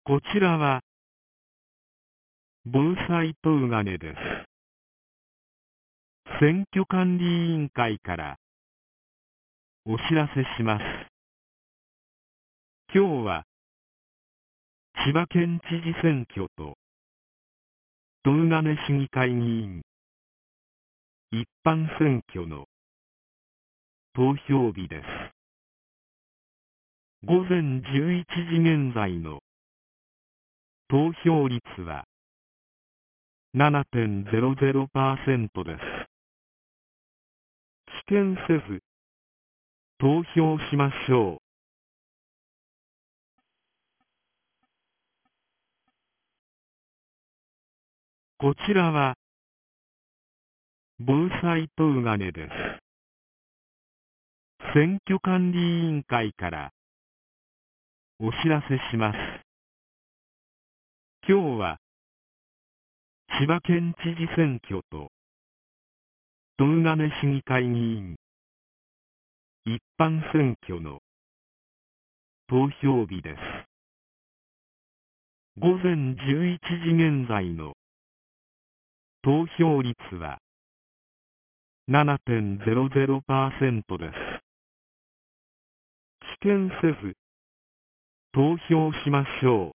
こちらは防災とうがねです。選挙管理委員会からお知らせします。今日は千葉県知事選挙と東金市議会議員一般選挙の投票日です。午前11時現在の投票率は 7.00% です。棄権せず投票しましょう。こちらは防災とうがねです。選挙管理委員会からお知らせします。今日は千葉県知事選挙と東金市議会議員一般選挙の投票日です。午前11時現在の投票率は 7.00% です。棄権せず投票しましょう。